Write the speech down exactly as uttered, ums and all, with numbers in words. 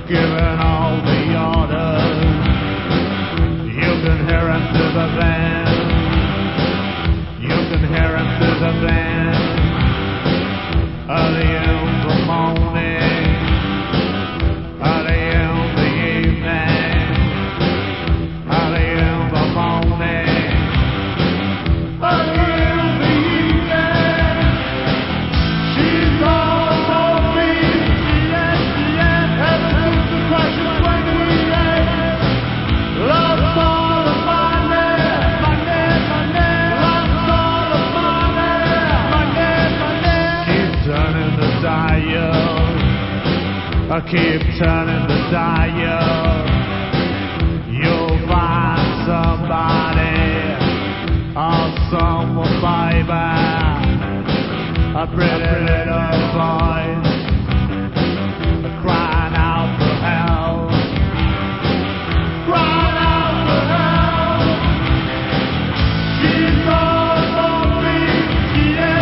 giving all the orders. You can hear him through the van. You can hear him through the van. Early in the morning, early in the evening, early in the morning, early in the evening. She's all for me. Yes, yes. Ever since the crash of twenty-eight, lost all the money, money, money. Lost all the money, money, money. Keep turning the dial. I keep turning the dial. You'll find somebody or someone, baby. A pretty little voice.